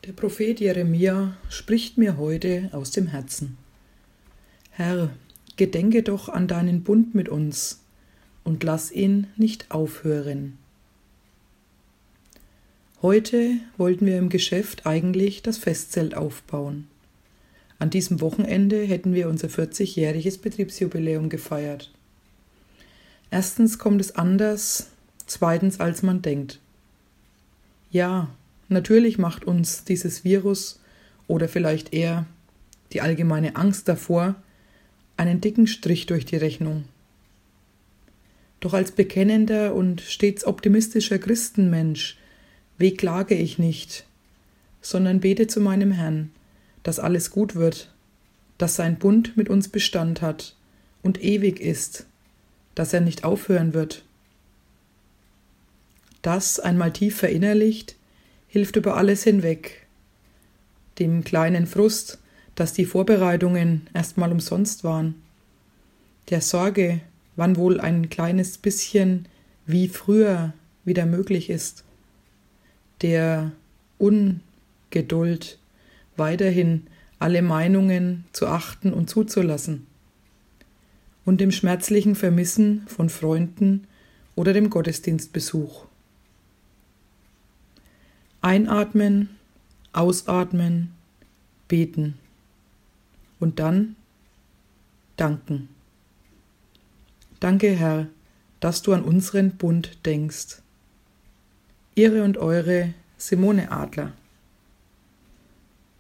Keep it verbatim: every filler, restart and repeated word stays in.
Der Prophet Jeremia spricht mir heute aus dem Herzen. Herr, gedenke doch an deinen Bund mit uns und lass ihn nicht aufhören. Heute wollten wir im Geschäft eigentlich das Festzelt aufbauen. An diesem Wochenende hätten wir unser vierzigjähriges Betriebsjubiläum gefeiert. Erstens kommt es anders, zweitens als man denkt. Ja, natürlich macht uns dieses Virus oder vielleicht eher die allgemeine Angst davor einen dicken Strich durch die Rechnung. Doch als bekennender und stets optimistischer Christenmensch wehklage ich nicht, sondern bete zu meinem Herrn, dass alles gut wird, dass sein Bund mit uns Bestand hat und ewig ist, dass er nicht aufhören wird. Das einmal tief verinnerlicht, hilft über alles hinweg. Dem kleinen Frust, dass die Vorbereitungen erstmal umsonst waren. Der Sorge, wann wohl ein kleines bisschen wie früher wieder möglich ist. Der Ungeduld, weiterhin alle Meinungen zu achten und zuzulassen. Und dem schmerzlichen Vermissen von Freunden oder dem Gottesdienstbesuch. Einatmen, ausatmen, beten und dann danken. Danke, Herr, dass du an unseren Bund denkst. Ihre und eure Simone Adler.